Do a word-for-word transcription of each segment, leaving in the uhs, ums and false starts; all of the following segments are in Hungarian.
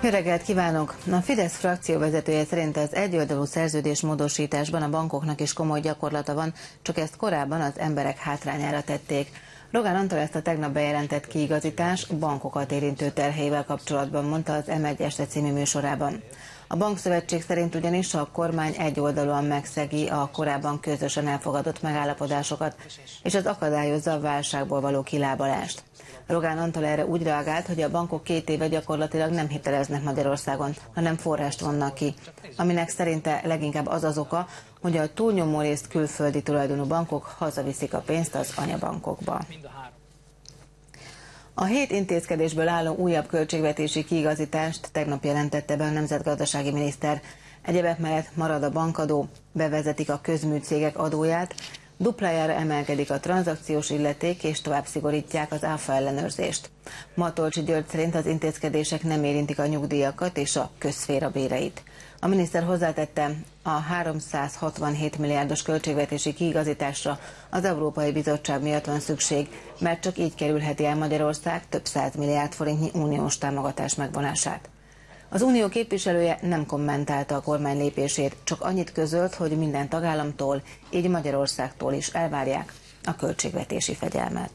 Jó reggelt kívánok! A Fidesz frakcióvezetője szerint az egyoldalú szerződésmódosításban a bankoknak is komoly gyakorlata van, csak ezt korábban az emberek hátrányára tették. Rogán Antal ezt a tegnap bejelentett kiigazítás bankokat érintő terheivel kapcsolatban mondta az M egy este című műsorában. A bankszövetség szerint ugyanis a kormány egyoldalúan megszegi a korábban közösen elfogadott megállapodásokat, és ez akadályozza a válságból való kilábalást. Rogán Antal erre úgy reagált, hogy a bankok két éve gyakorlatilag nem hiteleznek Magyarországon, hanem forrást vonnak ki, aminek szerinte leginkább az az oka, hogy a túlnyomó részt külföldi tulajdonú bankok hazaviszik a pénzt az anyabankokba. A hét intézkedésből álló újabb költségvetési kiigazítást tegnap jelentette be a nemzetgazdasági miniszter. Egyebek mellett marad a bankadó, bevezetik a közműcégek adóját, duplájára emelkedik a tranzakciós illeték, és tovább szigorítják az áfa ellenőrzést. Matolcsy György szerint az intézkedések nem érintik a nyugdíjakat és a közszféra béreit. A miniszter hozzátette, a háromszázhatvanhét milliárdos költségvetési kiigazításra az Európai Bizottság miatt van szükség, mert csak így kerülheti el Magyarország több száz milliárd forintnyi uniós támogatás megvonását. Az unió képviselője nem kommentálta a kormány lépését, csak annyit közölt, hogy minden tagállamtól, így Magyarországtól is elvárják a költségvetési fegyelmet.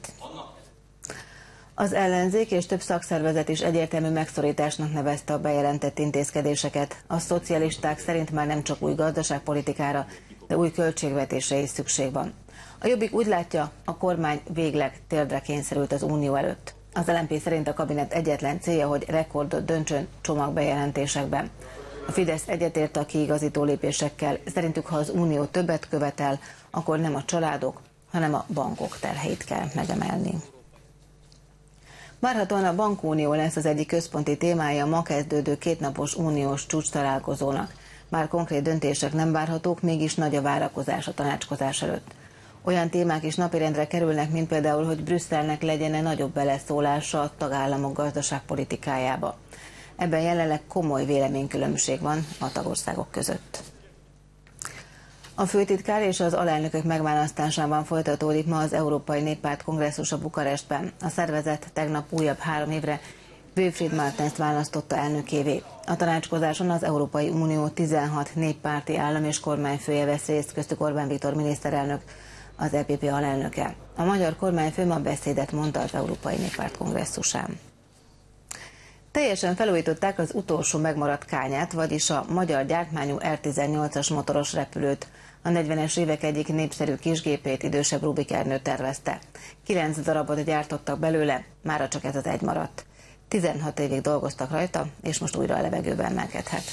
Az ellenzék és több szakszervezet is egyértelmű megszorításnak nevezte a bejelentett intézkedéseket. A szocialisták szerint már nem csak új gazdaságpolitikára, de új költségvetésre is szükség van. A Jobbik úgy látja, a kormány végleg térdre kényszerült az unió előtt. Az el en pé szerint a kabinet egyetlen célja, hogy rekordot döntsön csomagbejelentésekben. A Fidesz egyetért a kiigazító lépésekkel, szerintük ha az unió többet követel, akkor nem a családok, hanem a bankok terheit kell megemelni. Várhatóan a bankunió lesz az egyik központi témája a ma kezdődő kétnapos uniós csúcs találkozónak. Bár konkrét döntések nem várhatók, mégis nagy a várakozás a tanácskozás előtt. Olyan témák is napirendre kerülnek, mint például, hogy Brüsszelnek legyen-e nagyobb beleszólása a tagállamok gazdaságpolitikájába. Ebben jelenleg komoly véleménykülönbség van a tagországok között. A főtitkár és az alelnökök megválasztásában folytatódik ma az Európai Néppárt kongresszusa Bukarestben. A szervezet tegnap újabb három évre Wilfried Martens választotta elnökévé. A tanácskozáson az Európai Unió tizenhat néppárti állam és kormányfője vesz részt, köztük Orbán Viktor miniszterelnök, az é pé pé alelnöke. A magyar kormányfő ma beszédet mondta az Európai Néppárt kongresszusán. Teljesen felújították az utolsó megmaradt kányát, vagyis a magyar gyártmányú er tizennyolcas motoros repülőt. A negyvenes évek egyik népszerű kisgépét idősebb Rubik Ernő tervezte. Kilenc darabot gyártottak belőle, mára csak ez az egy maradt. tizenhat évig dolgoztak rajta, és most újra a levegőbe emelkedhet.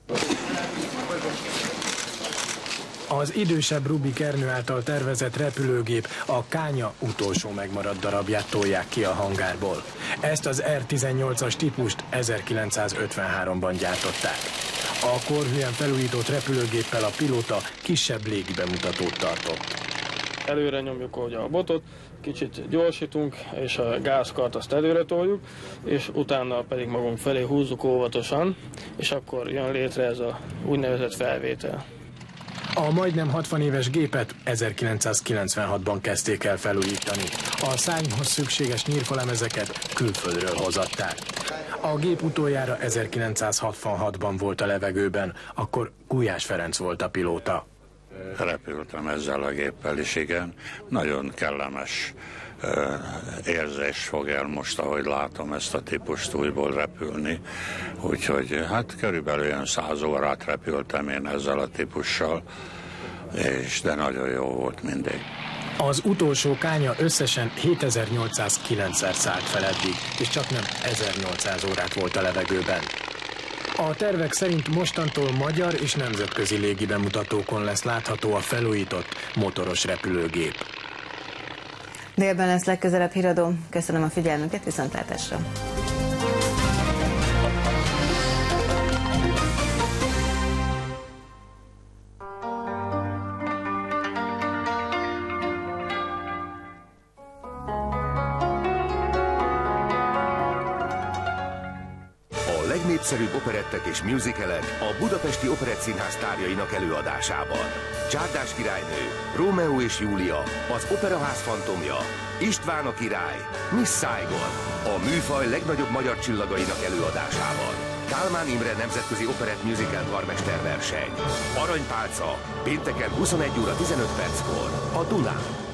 Az idősebb Rubik Ernő által tervezett repülőgép, a kánya utolsó megmaradt darabját tolják ki a hangárból. Ezt az er tizennyolcas típust ezerkilencszázötvenháromban gyártották. A korhűen felújított repülőgéppel a pilóta kisebb légibemutatót tartott. Előre nyomjuk ugye a botot, kicsit gyorsítunk, és a gázkart azt előre toljuk, és utána pedig magunk felé húzzuk óvatosan, és akkor jön létre ez a úgynevezett felvétel. A majdnem hatvan éves gépet ezerkilencszázkilencvenhatban kezdték el felújítani. A szárnyhoz szükséges nyírfalemezeket külföldről hozatták. A gép utoljára ezerkilencszázhatvanhatban volt a levegőben, akkor Gulyás Ferenc volt a pilóta. Repültem ezzel a géppel is, igen. Nagyon kellemes uh, érzés fog el most, ahogy látom ezt a típust újból repülni. Úgyhogy hát körülbelül olyan száz órát repültem én ezzel a típussal, és de nagyon jó volt mindig. Az utolsó kánya összesen hétezer-nyolcszázkilencszer szállt fel eddig, és csak nem ezernyolcszáz órát volt a levegőben. A tervek szerint mostantól magyar és nemzetközi légibemutatókon lesz látható a felújított motoros repülőgép. Délben lesz legközelebb híradó. Köszönöm a figyelmüket, viszontlátásra! Népszerűbb operettek és musicalek a Budapesti Operettszínház sztárjainak előadásában. Csárdás királynő, Rómeó és Júlia, az Operaház fantomja, István a király, Miss Saigon, a műfaj legnagyobb magyar csillagainak előadásában. Kálmán Imre Nemzetközi Operett Musical karmester verseny. Aranypálca, pénteken huszonegy óra tizenöt perckor a Dunán.